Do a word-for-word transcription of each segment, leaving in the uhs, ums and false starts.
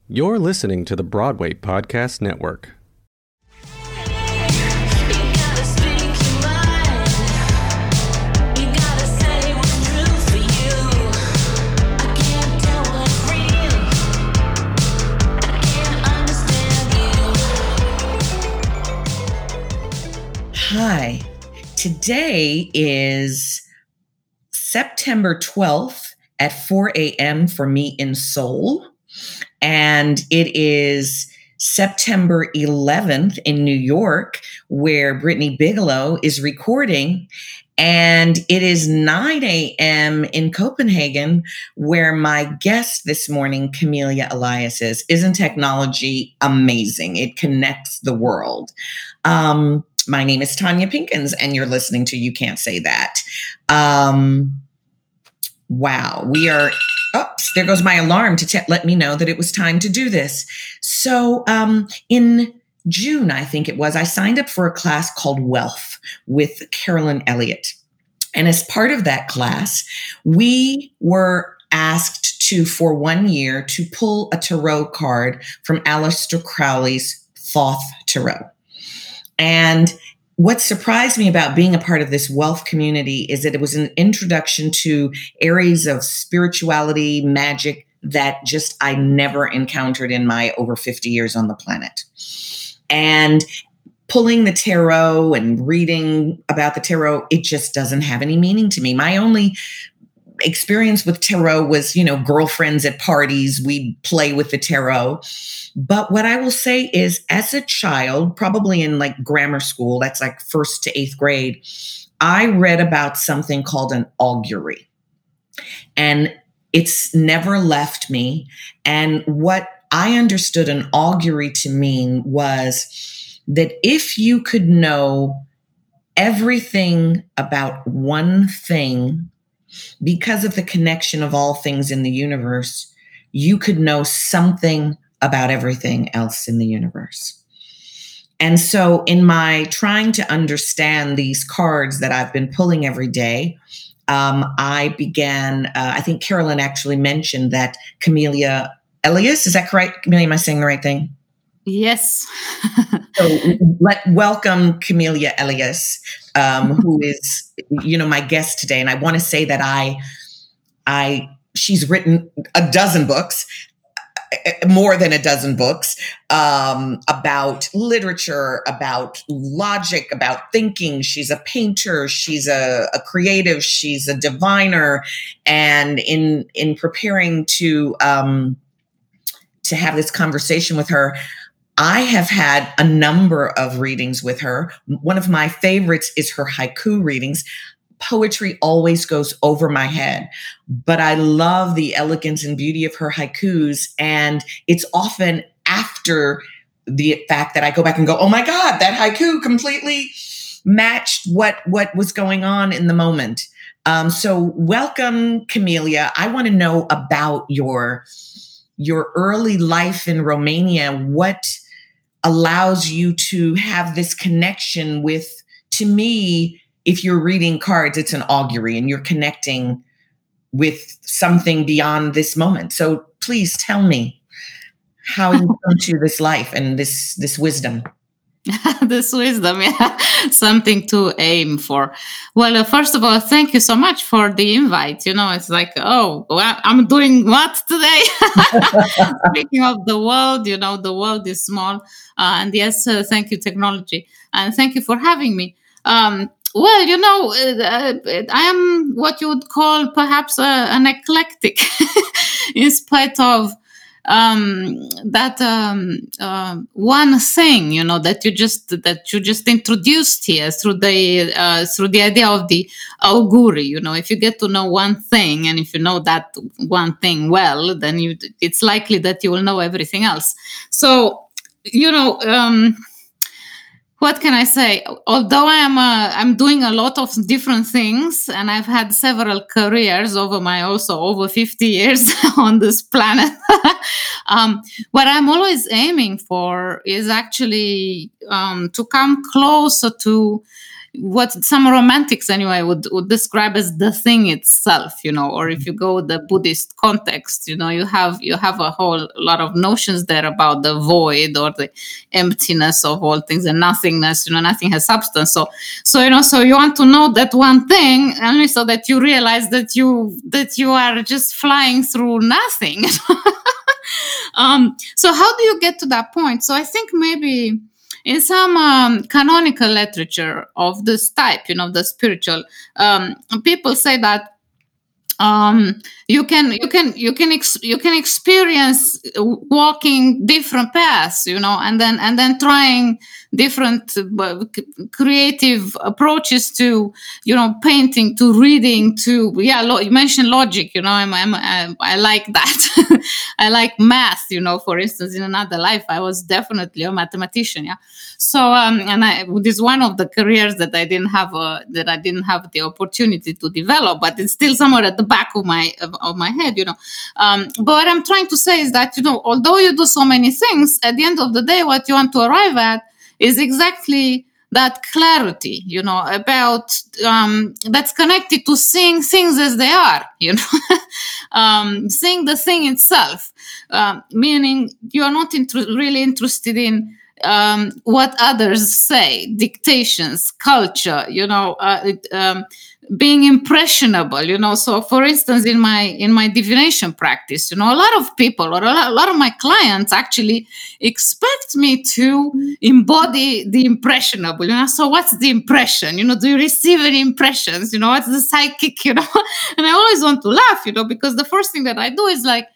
You're listening to the Broadway Podcast Network. Hi, today is September twelfth at four a.m. for me in Seoul, and it is September eleventh in New York, where Brittany Bigelow is recording, and it is nine a.m. in Copenhagen, where my guest this morning, Camelia Elias, is. Isn't technology amazing? It connects the world. Um, My name is Tanya Pinkins, and you're listening to You Can't Say That. Um, wow, we are, oops, there goes my alarm to t- let me know that it was time to do this. So um, in June, I think it was, I signed up for a class called Wealth with Carolyn Elliott. And as part of that class, we were asked to, for one year, to pull a tarot card from Aleister Crowley's Thoth Tarot. And what surprised me about being a part of this wealth community is that it was an introduction to areas of spirituality, magic that just I never encountered in my over fifty years on the planet. And pulling the tarot and reading about the tarot, it just doesn't have any meaning to me. My only experience with tarot was, you know, girlfriends at parties, we'd play with the tarot. But what I will say is, as a child, probably in like grammar school, that's like first to eighth grade, I read about something called an augury. And it's never left me. And what I understood an augury to mean was that if you could know everything about one thing, because of the connection of all things in the universe, you could know something about everything else in the universe. And so in my trying to understand these cards that I've been pulling every day, um, I began, uh, I think Carolyn actually mentioned that Camelia Elias, is that correct? Camelia, am I saying the right thing? Yes. So let welcome Camelia Elias, um, who is, you know, my guest today. And I want to say that I, I, she's written a dozen books, more than a dozen books, um, about literature, about logic, about thinking. She's a painter. She's a, a creative. She's a diviner. And in, in preparing to, um, to have this conversation with her, I have had a number of readings with her. One of my favorites is her haiku readings. Poetry always goes over my head, but I love the elegance and beauty of her haikus. And it's often after the fact that I go back and go, oh my God, that haiku completely matched what, what was going on in the moment. Um, so welcome, Camelia. I want to know about your, your early life in Romania. What allows you to have this connection with, to me, if you're reading cards, it's an augury and you're connecting with something beyond this moment. So please tell me how you come to this life and this, this wisdom. This wisdom, yeah, something to aim for. Well, uh, first of all, thank you so much for the invite. You know, it's like, oh, well, I'm doing what today? Speaking of the world, you know, the world is small. Uh, and yes, uh, thank you, technology. And thank you for having me. Um, well, you know, uh, I am what you would call perhaps uh, an eclectic in spite of um that um uh, one thing, you know, that you just that you just introduced here through the uh, through the idea of the augury. You know, if you get to know one thing, and if you know that one thing well, then you it's likely that you will know everything else. So, you know, um what can I say? Although I am a, I'm doing a lot of different things, and I've had several careers over my also over fifty years on this planet, um, what I'm always aiming for is actually um, to come closer to what some romantics anyway would, would describe as the thing itself, you know, or if you go the Buddhist context, you know, you have you have a whole lot of notions there about the void or the emptiness of all things and nothingness, you know, nothing has substance. So so you know, so you want to know that one thing only so that you realize that you that you are just flying through nothing. um, so how do you get to that point? So I think maybe in some um, canonical literature of this type, you know, the spiritual, um, people say that um, you can you can you can ex- you can experience walking different paths, you know, and then and then trying different uh, creative approaches to, you know, painting, to reading, to yeah. Lo- you mentioned logic, you know. I'm, I'm, I'm I like that. I like math, you know. For instance, in another life, I was definitely a mathematician. Yeah. So um, and I this is one of the careers that I didn't have a, that I didn't have the opportunity to develop, but it's still somewhere at the back of my of, of my head, you know. Um, but what I'm trying to say is that, you know, although you do so many things, at the end of the day, what you want to arrive at is exactly that clarity, you know, about um, that's connected to seeing things as they are, you know, um, seeing the thing itself, uh, meaning you are not inter- really interested in um, what others say, dictations, culture, you know, uh, it, um, being impressionable, you know. So for instance, in my in my divination practice, you know, a lot of people or a lot, a lot of my clients actually expect me to embody the impressionable, you know. So what's the impression, you know? Do you receive any impressions, you know? What's the psychic, you know? And I always want to laugh, you know, because the first thing that I do is like,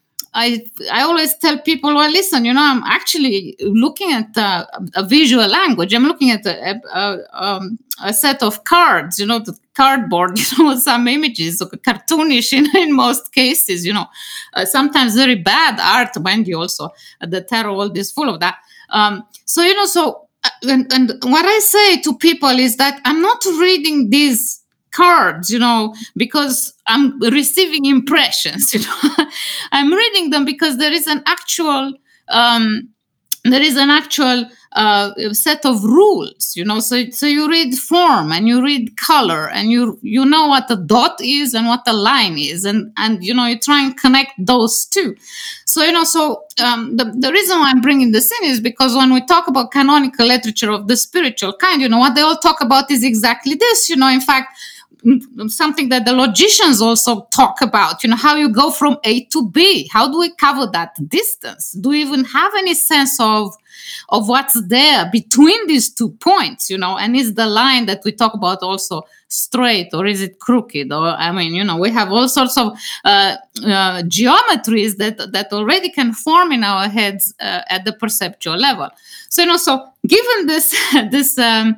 I I always tell people, well, listen, you know, I'm actually looking at uh, a visual language. I'm looking at a, a, um, a set of cards, you know, the cardboard, you know, some images, cartoonish in, in most cases, you know, uh, sometimes very bad art, mind you, also. Uh, the tarot world is full of that. Um, so, you know, so, uh, and, and what I say to people is that I'm not reading these cards, you know, because I'm receiving impressions, you know. I'm reading them because there is an actual um there is an actual uh, set of rules, you know. So, so you read form and you read color and you you know what a dot is and what a line is, and and you know, you try and connect those two. So, you know, so um, the the reason why I'm bringing this in is because when we talk about canonical literature of the spiritual kind, you know, what they all talk about is exactly this, you know. In fact, something that the logicians also talk about, you know, how you go from A to B. How do we cover that distance? Do we even have any sense of of what's there between these two points, you know? And is the line that we talk about also straight, or is it crooked? Or, I mean, you know, we have all sorts of uh, uh, geometries that that already can form in our heads uh, at the perceptual level. So, you know, so given this this um,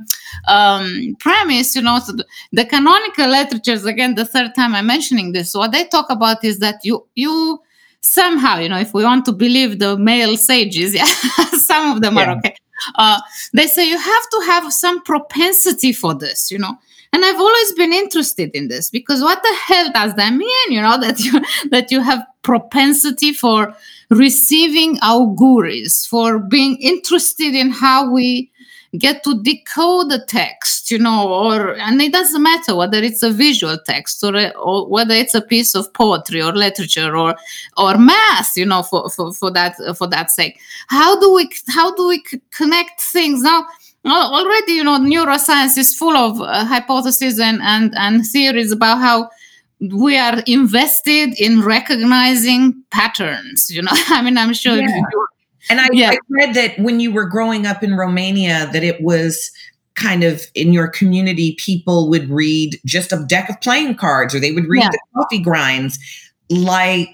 um, premise, you know, so the, the canonical literatures, again, the third time I'm mentioning this, what they talk about is that you you somehow, you know, if we want to believe the male sages, yeah, some of them yeah. are okay. Uh, they say you have to have some propensity for this, you know. And I've always been interested in this, because what the hell does that mean, you know, that you that you have propensity for receiving auguries, for being interested in how we get to decode the text, you know, or, and it doesn't matter whether it's a visual text or, a, or whether it's a piece of poetry or literature or or math, you know, for, for, for that for that sake. How do we how do we connect things now? Already, you know, neuroscience is full of uh, hypotheses and, and, and theories about how we are invested in recognizing patterns, you know. I mean, I'm sure. Yeah. You, and I, yeah. I read that when you were growing up in Romania, that it was kind of in your community, people would read just a deck of playing cards, or they would read yeah. the coffee grinds. Like,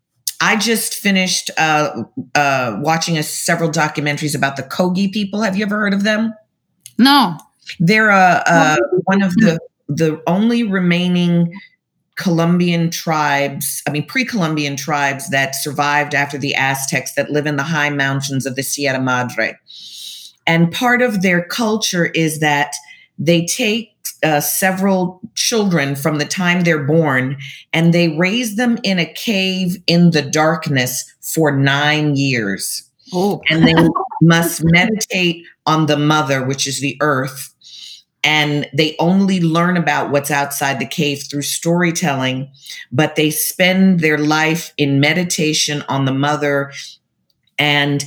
I just finished uh, uh, watching a, several documentaries about the Kogi people. Have you ever heard of them? No. They're uh, uh, one of the, the only remaining Colombian tribes, I mean, pre-Columbian tribes that survived after the Aztecs, that live in the high mountains of the Sierra Madre. And part of their culture is that they take uh, several children from the time they're born and they raise them in a cave in the darkness for nine years. Oh. And they must meditate on the mother, which is the earth, and they only learn about what's outside the cave through storytelling, but they spend their life in meditation on the mother, and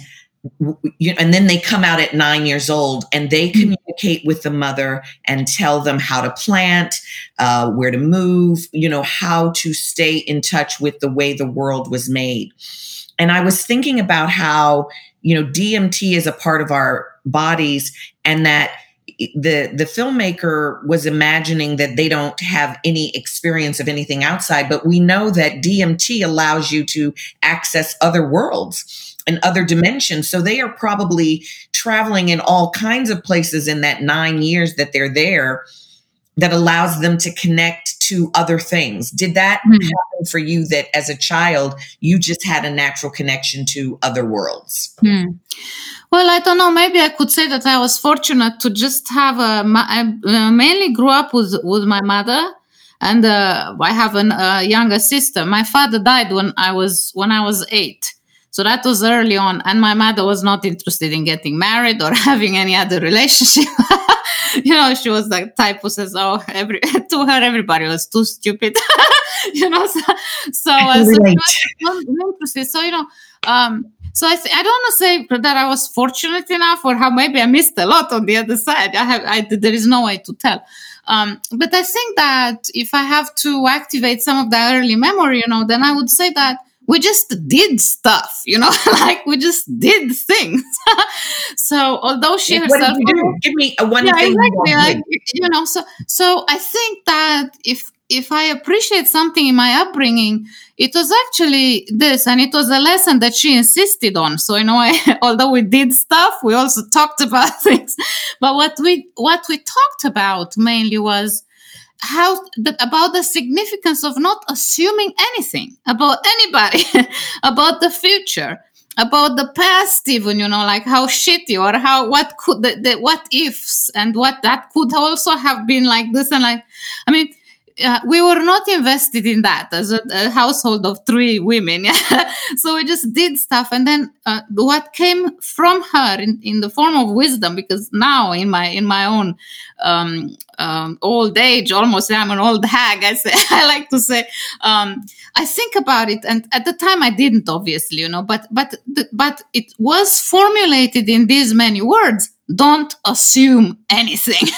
and then they come out at nine years old and they communicate with the mother and tell them how to plant, uh, where to move, you know, how to stay in touch with the way the world was made. And I was thinking about how, you know, D M T is a part of our bodies, and that the the filmmaker was imagining that they don't have any experience of anything outside, but we know that D M T allows you to access other worlds and other dimensions. So they are probably traveling in all kinds of places in that nine years that they're there, that allows them to connect to other things. Did that mm-hmm. happen for you, that as a child, you just had a natural connection to other worlds? Mm. Well, I don't know. Maybe I could say that I was fortunate to just have a, I mainly grew up with, with my mother, and uh, I have an, a younger sister. My father died when I was, when I was eight. So that was early on. And my mother was not interested in getting married or having any other relationship. You know, she was the type who says, oh, every, to her, everybody was too stupid. You know, so, so, uh, so she was not interested. So, you know, um, so I, th- I don't want to say that I was fortunate enough, or how maybe I missed a lot on the other side. I have, I, there is no way to tell. Um, but I think that if I have to activate some of the early memory, you know, then I would say that we just did stuff, you know, like we just did things. So although she what herself, did you do? Give me a one yeah, thing. Exactly, like, you know, so so I think that if if I appreciate something in my upbringing, it was actually this, and it was a lesson that she insisted on. So, you know, I, although we did stuff, we also talked about things. But what we what we talked about mainly was how the, about the significance of not assuming anything about anybody, about the future, about the past, even, you know, like how shitty or how what could the, the what ifs and what that could also have been like this and like, I mean. Uh, we were not invested in that as a, a household of three women. Yeah? So we just did stuff. And then uh, what came from her in, in the form of wisdom, because now in my in my own um, um, old age, almost I'm an old hag, I say, I like to say, um, I think about it. And at the time I didn't, obviously, you know, but but but it was formulated in these many words. Don't assume anything.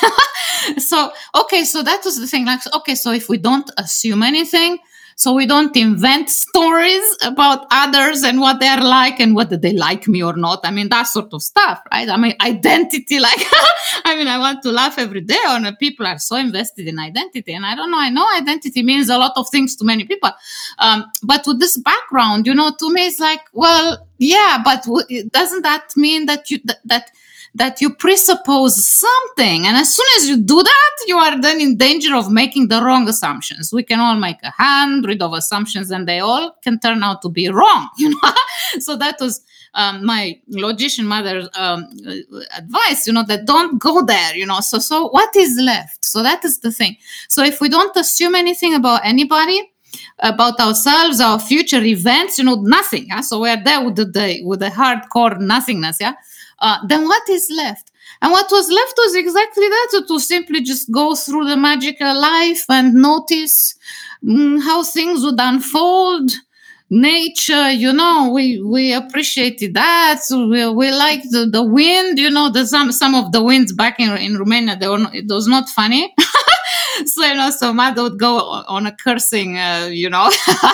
So, okay, so that was the thing. Like, okay, so if we don't assume anything, so we don't invent stories about others and what they're like and whether they like me or not. I mean, that sort of stuff, right? I mean, identity, like, I mean, I want to laugh every day on it. People are so invested in identity. And I don't know, I know identity means a lot of things to many people. Um, but with this background, you know, to me, it's like, well, yeah, but w- doesn't that mean that you, that, that that you presuppose something, and as soon as you do that, you are then in danger of making the wrong assumptions. We can all make a hundred of assumptions, and they all can turn out to be wrong. You know, so that was um, my logician mother's um, advice. You know, that don't go there. You know, so so what is left? So that is the thing. So if we don't assume anything about anybody, about ourselves, our future events, you know, nothing. Yeah? So we're there with the, the with the hardcore nothingness. Yeah. Uh, then what is left? And what was left was exactly that, to, to simply just go through the magical life and notice mm, how things would unfold. Nature, you know, we, we appreciated that. So we, we liked the, the wind, you know, the, some, some of the winds back in, in Romania, they were not, it was not funny. So, you know, so mother would go on a cursing, uh, you know,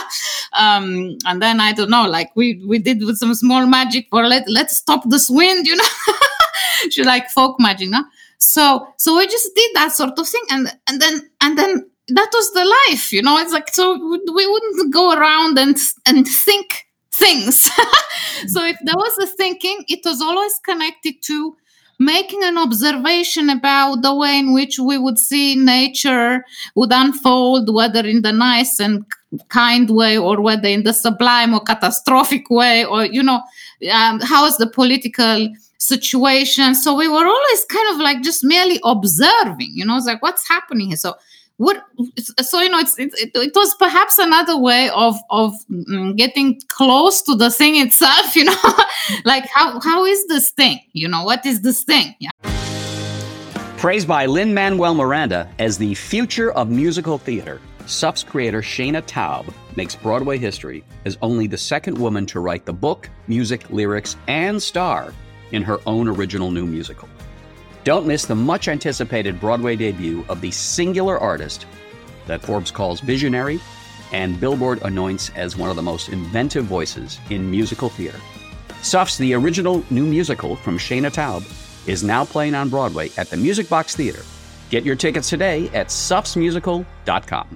um, and then I don't know, like we, we did with some small magic for let, let's stop this wind, you know, she like folk magic, no? So, so we just did that sort of thing. And, and then, and then that was the life, you know, it's like, so we wouldn't go around and, and think things. So if there was a thinking, it was always connected to making an observation about the way in which we would see nature would unfold, whether in the nice and kind way or whether in the sublime or catastrophic way, or, you know, um, how is the political situation. So we were always kind of like just merely observing, you know, it's like, what's happening here? So what, so, you know, it's, it, it, it was perhaps another way of, of mm, getting close to the thing itself, you know, like how, how is this thing, you know, what is this thing? Yeah. Praised by Lin-Manuel Miranda as the future of musical theater, S U F's creator Shana Taub makes Broadway history as only the second woman to write the book, music, lyrics, and star in her own original new musical. Don't miss the much-anticipated Broadway debut of the singular artist that Forbes calls visionary and Billboard anoints as one of the most inventive voices in musical theater. S U F's The Original New Musical from Shana Taub is now playing on Broadway at the Music Box Theater. Get your tickets today at sufs musical dot com.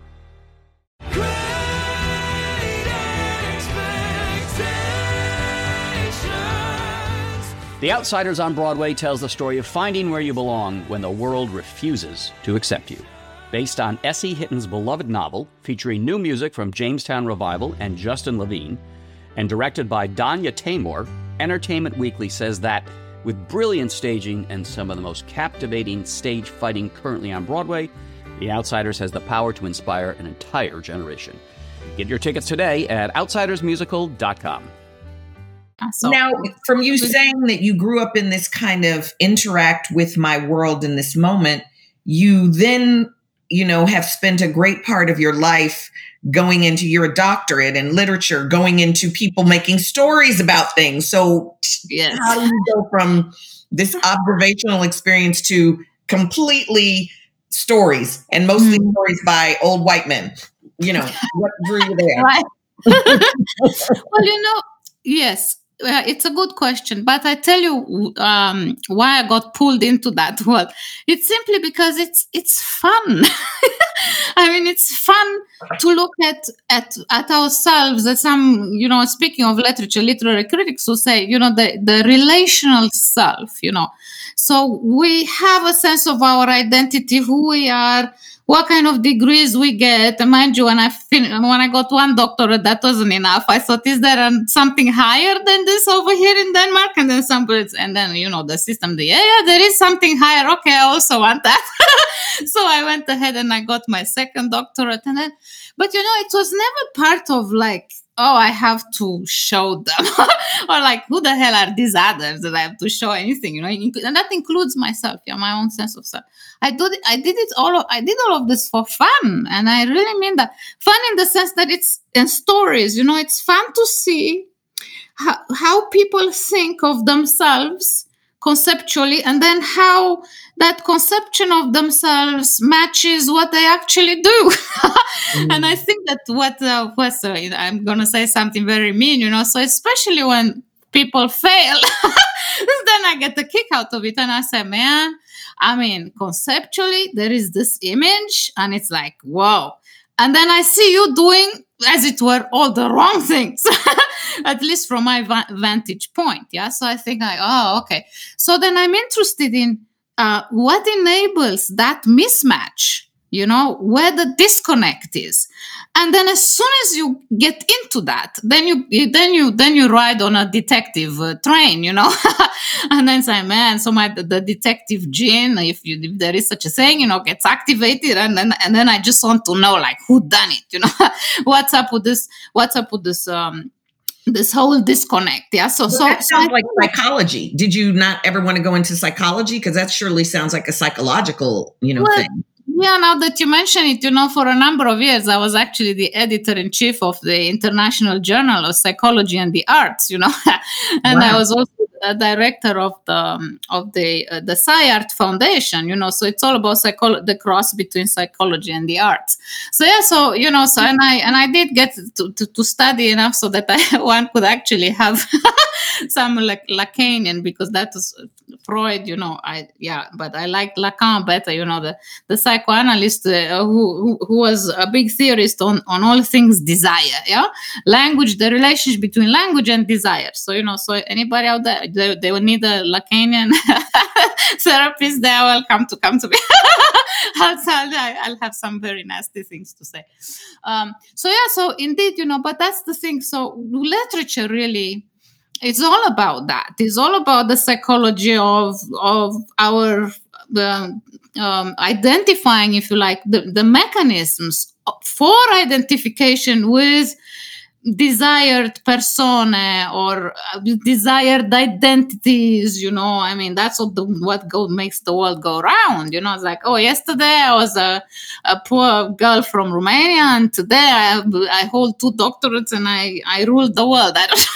The Outsiders on Broadway tells the story of finding where you belong when the world refuses to accept you. Based on Essie Hitton's beloved novel, featuring new music from Jamestown Revival and Justin Levine, and directed by Danya Taymor, Entertainment Weekly says that with brilliant staging and some of the most captivating stage fighting currently on Broadway, The Outsiders has the power to inspire an entire generation. Get your tickets today at outsiders musical dot com. So, now, from you saying that you grew up in this kind of interact with my world in this moment, you then, you know, have spent a great part of your life going into, you're a doctorate in literature, going into people making stories about things. So yes. How do you go from this observational experience to completely stories, and mostly mm. stories by old white men? You know, what drew you there? Right. Well, you know, yes. Uh, it's a good question, but I tell you um, why I got pulled into that world. It's simply because it's it's fun. I mean, it's fun to look at, at at ourselves. As some, you know, speaking of literature, literary critics will say, you know, the, the relational self, you know. So we have a sense of our identity, who we are, what kind of degrees we get. And mind you, when I fin- when I got one doctorate, that wasn't enough. I thought, is there um, something higher than this over here in Denmark? And then somebody, and then, you know, the system, the, yeah, yeah, there is something higher. Okay, I also want that. So I went ahead and I got my second doctorate. And then, but, you know, it was never part of like, oh, I have to show them. Or like, who the hell are these others that I have to show anything, you know? And that includes myself, yeah, my own sense of self. I did it, I did it all of, I did all of this for fun. And I really mean that. Fun in the sense that it's in stories, you know, it's fun to see how, how people think of themselves conceptually, and then how that conception of themselves matches what they actually do. mm. And I think that what uh, was, uh, I'm going to say something very mean, you know, so especially when people fail, then I get the kick out of it. And I say, man, I mean, conceptually, there is this image and it's like, whoa. And then I see you doing, as it were, all the wrong things, at least from my va- vantage point. Yeah. So I think, I, oh, okay. So then I'm interested in uh, what enables that mismatch, you know, where the disconnect is. And then as soon as you get into that, then you, then you, then you ride on a detective uh, train, you know, and then say, man, so my, the detective gene, if you, if there is such a thing, you know, gets activated. And then, and then I just want to know, like, who done it, you know, what's up with this, what's up with this, um, this whole disconnect. Yeah. So, well, so that sounds so like psychology. Did you not ever want to go into psychology? Because that surely sounds like a psychological, you know, well, thing. Yeah, now that you mention it, you know, for a number of years, I was actually the editor-in-chief of the International Journal of Psychology and the Arts, you know, and wow. I was also a director of the um, of the uh, the SciArt Foundation, you know, so it's all about psycholo- the cross between psychology and the arts. So yeah, so you know, so and I and I did get to to, to study enough so that I, one could actually have some like Lacanian, because that was Freud, you know. I yeah, but I like Lacan better, you know, the the psychoanalyst uh, who, who who was a big theorist on on all things desire, yeah, language, the relationship between language and desire. So you know, so anybody out there, they, they will need a Lacanian therapist, they are welcome to come to me. I'll, I'll have some very nasty things to say. Um, so yeah, so indeed, you know, but that's the thing. So literature really, it's all about that. It's all about the psychology of of our the, um, identifying, if you like, the, the mechanisms for identification with desired persona or uh, desired identities, you know. I mean, that's what the, what go, makes the world go round, you know. It's like, oh, yesterday I was a, a poor girl from Romania, and today I, I hold two doctorates and I, I rule the world. I don't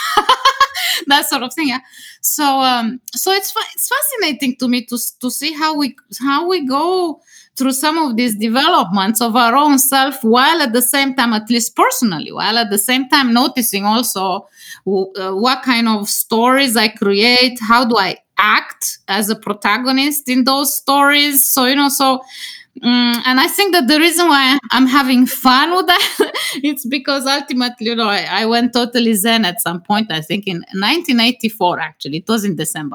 that sort of thing. Yeah. So um, so it's it's fascinating to me to to see how we how we go through some of these developments of our own self, while at the same time, at least personally, while at the same time noticing also uh, what kind of stories I create, how do I act as a protagonist in those stories. So, you know, so, um, and I think that the reason why I'm having fun with that, it's because ultimately, you know, I, I went totally Zen at some point, I think in nineteen eighty-four, actually, it was in December.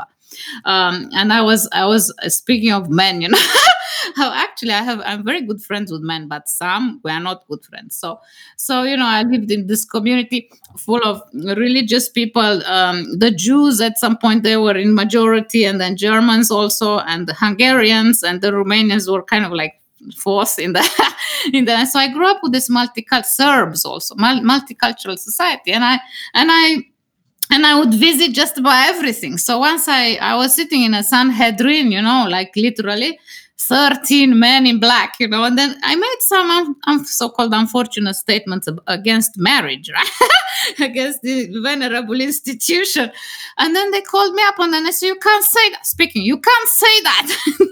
Um, and I was, I was uh, speaking of men, you know, how actually I have, I'm very good friends with men, but some we are not good friends. So, so, you know, I lived in this community full of religious people. Um, the Jews at some point, they were in majority, and then Germans also, and the Hungarians and the Romanians were kind of like fourth in the, in the, so I grew up with this multicultural Serbs also, multicultural society. And I, and I, And I would visit just about everything. So once I, I was sitting in a Sanhedrin, you know, like literally thirteen men in black, you know, and then I made some um, um, so-called unfortunate statements against marriage, right? Against the venerable institution. And then they called me up and then I said, you can't say that. Speaking, you can't say that.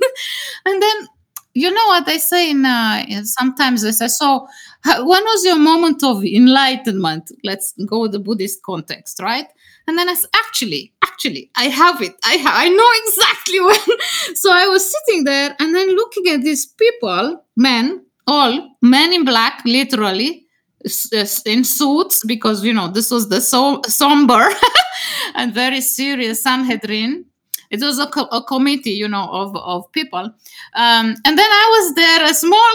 And then, you know what they say in, uh, in sometimes they say, so when was your moment of enlightenment? Let's go with the Buddhist context, right? And then I said, actually, actually, I have it. I ha- I know exactly when. So I was sitting there and then looking at these people, men, all men in black, literally, in suits, because, you know, this was the so- somber and very serious Sanhedrin. It was a, co- a committee, you know, of, of people. Um, and then I was there, a small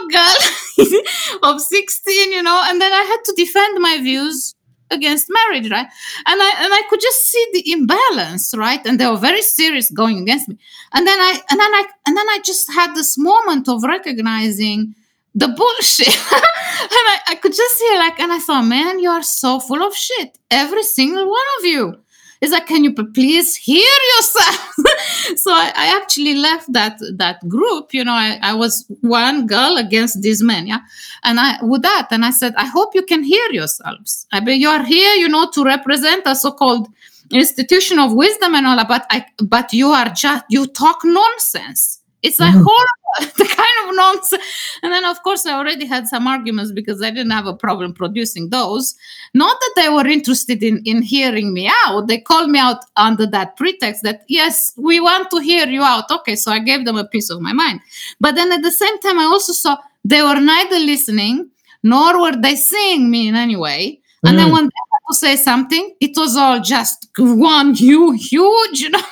girl of sixteen, you know, and then I had to defend my views against marriage, right? And I and I could just see the imbalance, right? And they were very serious going against me. And then I and then I and then I just had this moment of recognizing the bullshit. And I, I could just hear like, and I thought, man, you are so full of shit. Every single one of you. It's like, can you please hear yourself? So I, I actually left that that group. You know, I, I was one girl against these men, yeah. And I with that, and I said, I hope you can hear yourselves. I mean, you are here, you know, to represent a so-called institution of wisdom and all that. But I, but you are just you talk nonsense. It's like mm. horrible, the kind of nonsense. And then, of course, I already had some arguments because I didn't have a problem producing those. Not that they were interested in, in hearing me out. They called me out under that pretext that, yes, we want to hear you out. Okay, so I gave them a piece of my mind. But then at the same time, I also saw they were neither listening nor were they seeing me in any way. And mm. then when they had to say something, it was all just one huge, huge, you know.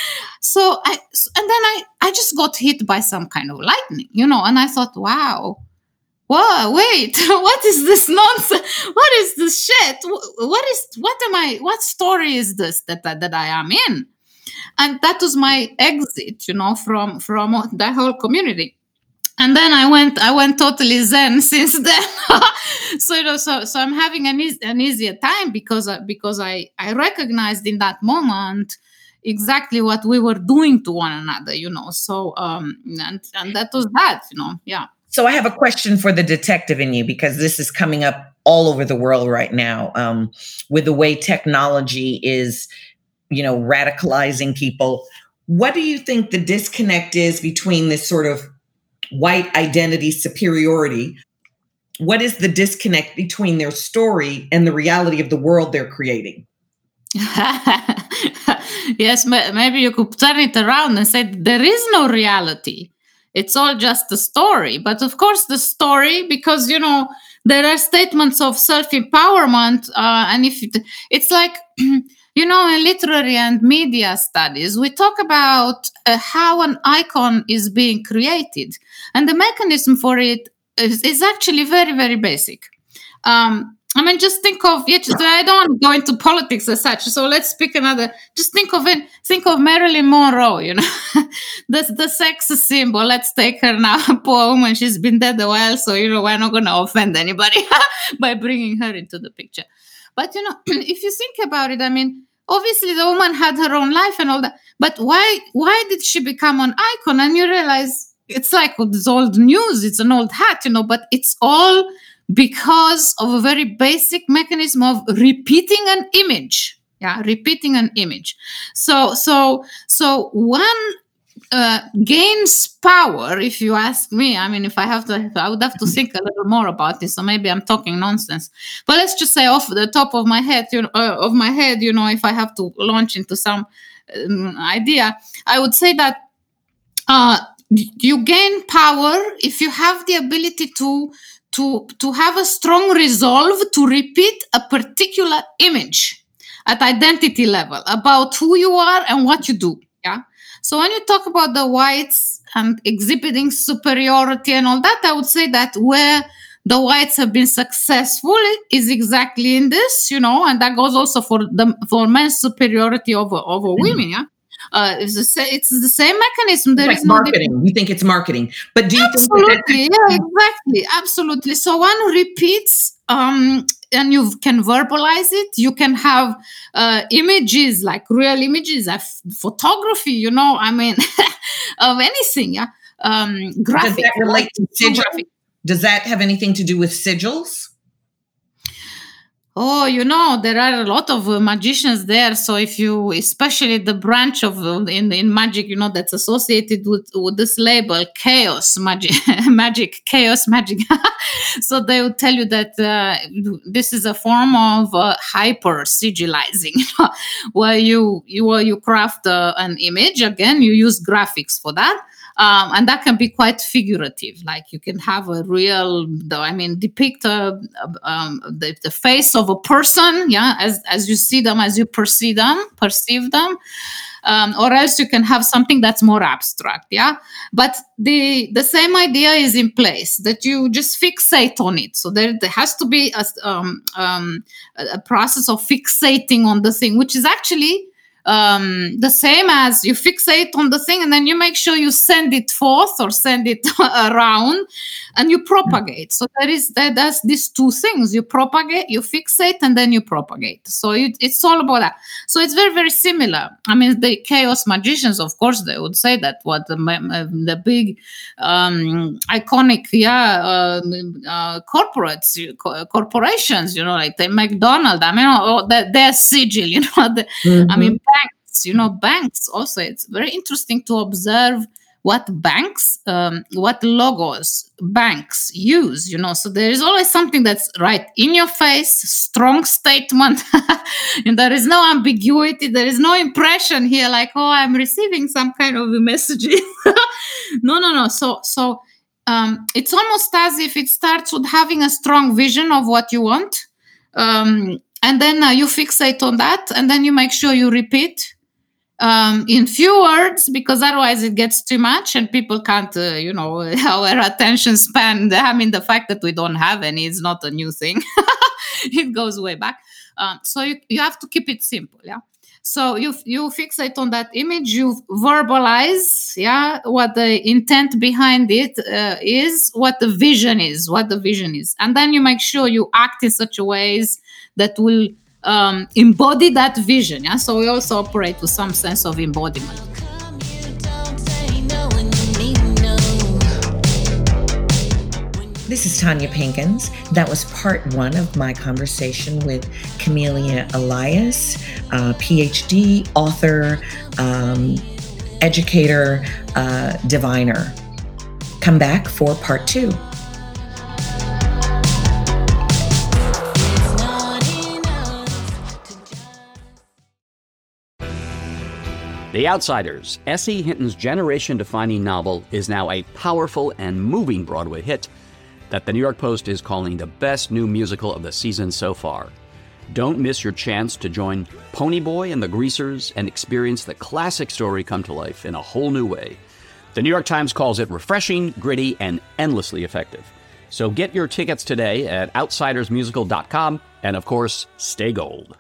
So I, and then I, I just got hit by some kind of lightning, you know, and I thought, wow, whoa, wait, what is this nonsense? What is this shit? What is, what am I, what story is this that, that, that I am in? And that was my exit, you know, from, from that whole community. And then I went, I went totally Zen since then. So, you know, so, so I'm having an, eas- an easier time because, uh, because I, I recognized in that moment exactly what we were doing to one another, you know. So, um, and, and that was that, you know, yeah. So I have a question for the detective in you, because this is coming up all over the world right now, um, with the way technology is, you know, radicalizing people. What do you think the disconnect is between this sort of white identity superiority? What is the disconnect between their story and the reality of the world they're creating? Yes, maybe you could turn it around and say there is no reality. It's all just a story. But of course, the story, because, you know, there are statements of self-empowerment. Uh, and if it, it's like, you know, in literary and media studies, we talk about uh, how an icon is being created. And the mechanism for it is, is actually very, very basic. Um, I mean, just think of, yeah, just, I don't want to go into politics as such, so let's pick another, just think of it, think of Marilyn Monroe, you know, the, the sex symbol, let's take her now, poor woman, she's been dead a while, so, you know, we're not going to offend anybody by bringing her into the picture. But, you know, if you think about it, I mean, obviously the woman had her own life and all that. But why why did she become an icon? And you realize it's like this old news. It's an old hat, you know, but it's all because of a very basic mechanism of repeating an image. Yeah, repeating an image. So, so, so one uh, gains power, if you ask me. I mean, if I have to, I would have to think a little more about this. So maybe I'm talking nonsense. But let's just say, off the top of my head, you know, uh, of my head, you know, if I have to launch into some um, idea, I would say that uh, you gain power if you have the ability to to to have a strong resolve to repeat a particular image at identity level about who you are and what you do. Yeah. So when you talk about the whites and exhibiting superiority and all that, I would say that where the whites have been successful is exactly in this, you know, and that goes also for the for men's superiority over over mm-hmm. women. Yeah. Uh, it's, the, it's the same mechanism. There like is marketing. No you think it's marketing, but do you absolutely, think that yeah, exactly, absolutely. So one repeats, um, and you can verbalize it. You can have uh, images, like real images, of photography. You know, I mean, of anything. Yeah, um, graphic. Does that relate to sigil? Does that have anything to do with sigils? Oh, you know, there are a lot of uh, magicians there. So if you, especially the branch of uh, in in magic, you know, that's associated with, with this label, chaos magic, magic, chaos magic. So they will tell you that uh, this is a form of uh, hyper sigilizing, you know, where you you where you craft uh, an image. Again, you use graphics for that. Um, and that can be quite figurative. Like you can have a real, I mean, depict a, um, the, the face of a person, yeah, as as you see them, as you perceive them, perceive them, um, or else you can have something that's more abstract, yeah. But the the same idea is in place, that you just fixate on it. So there, there has to be a, um, um, a process of fixating on the thing, which is actually Um, the same as you fixate on the thing and then you make sure you send it forth or send it around and you propagate. So there is that there's these two things. You propagate, you fixate, and then you propagate. So it, it's all about that. So it's very, very similar. I mean, the chaos magicians, of course, they would say that what the, the big um, iconic, yeah, uh, uh, corporates, corporations, you know, like the McDonald's, I mean, oh, their sigil, you know, the, mm-hmm. I mean, banks, you know, banks also, it's very interesting to observe what banks, um, what logos banks use, you know. So there is always something that's right in your face, strong statement, and there is no ambiguity. There is no impression here like, oh, I'm receiving some kind of a message. no, no, no. So, so um, it's almost as if it starts with having a strong vision of what you want. Um, and then uh, you fixate on that, and then you make sure you repeat um, in few words, because otherwise it gets too much and people can't, uh, you know, our attention span. I mean, the fact that we don't have any is not a new thing. It goes way back. Um, so you, you have to keep it simple, yeah. So you you fixate on that image, you verbalize, yeah, what the intent behind it uh, is, what the vision is, what the vision is, and then you make sure you act in such a ways that will um, embody that vision. Yeah, so we also operate with some sense of embodiment. This is Tanya Pinkins. That was part one of my conversation with Camelia Elias, uh, P H D, author, um, educator, uh, diviner. Come back for part two. The Outsiders, S E. Hinton's generation-defining novel, is now a powerful and moving Broadway hit that the New York Post is calling the best new musical of the season so far. Don't miss your chance to join Ponyboy and the Greasers and experience the classic story come to life in a whole new way. The New York Times calls it refreshing, gritty, and endlessly effective. So get your tickets today at outsiders musical dot com, and of course, stay gold.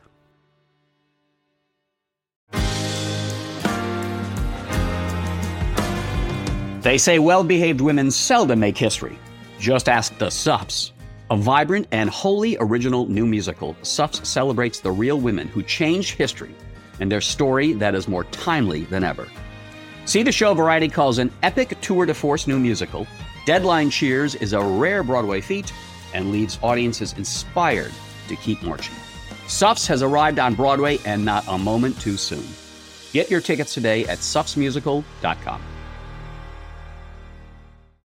They say well-behaved women seldom make history. Just ask the Sups. A vibrant and wholly original new musical, Suffs celebrates the real women who changed history and their story that is more timely than ever. See the show Variety calls an epic tour de force new musical. Deadline cheers is a rare Broadway feat and leaves audiences inspired to keep marching. Suffs has arrived on Broadway and not a moment too soon. Get your tickets today at suffs musical dot com.